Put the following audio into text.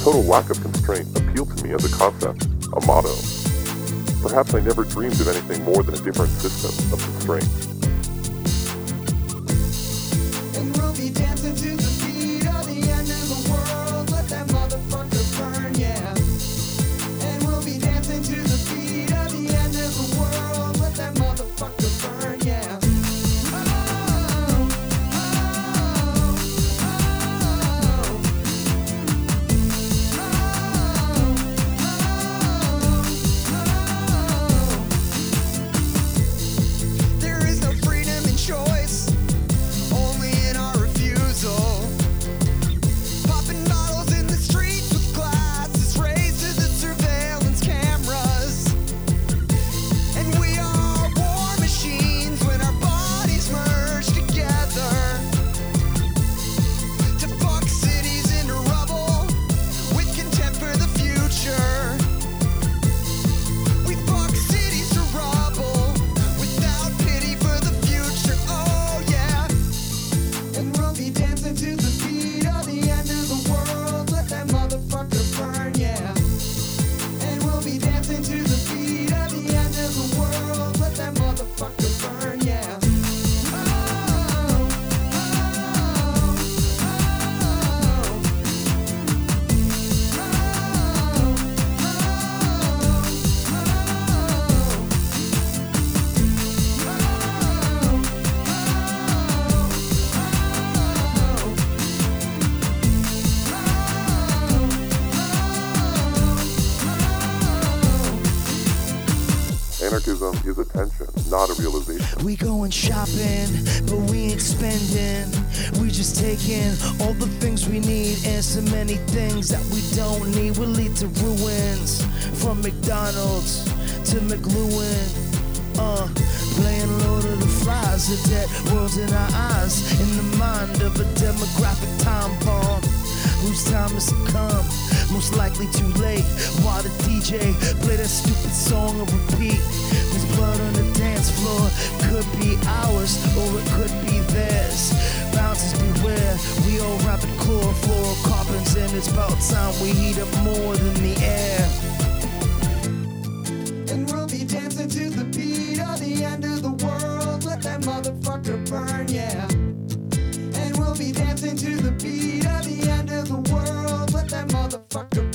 total lack of constraint appealed to me as a concept, a motto. Perhaps I never dreamed of anything more than a different system of constraint. And we'll be dancing to the beat of the end of the world. Let that motherfucker burn, yeah. And we'll be dancing to the beat of the end of the world. Let that motherfucker burn, yeah. Anarchism is attention, not a realization. We going shopping, but we ain't spending. We just taking all the things we need and so many things that we don't need will lead to ruins. From McDonald's to McLuhan, playing Lord of the Flies, the dead world's in our eyes, in the mind of a demographic time bomb. Whose time has come, most likely too late. While the DJ play that stupid song on repeat. There's blood on the dance floor, could be ours or it could be theirs. Bouncers beware, we all rapid chlorofluorocarbons, and it's about time we heat up more than the air. And we'll be dancing to the beat of the end of the world. Let that motherfucker burn, yeah. And we'll be dancing to the beat of the end of the world. Let that motherfucker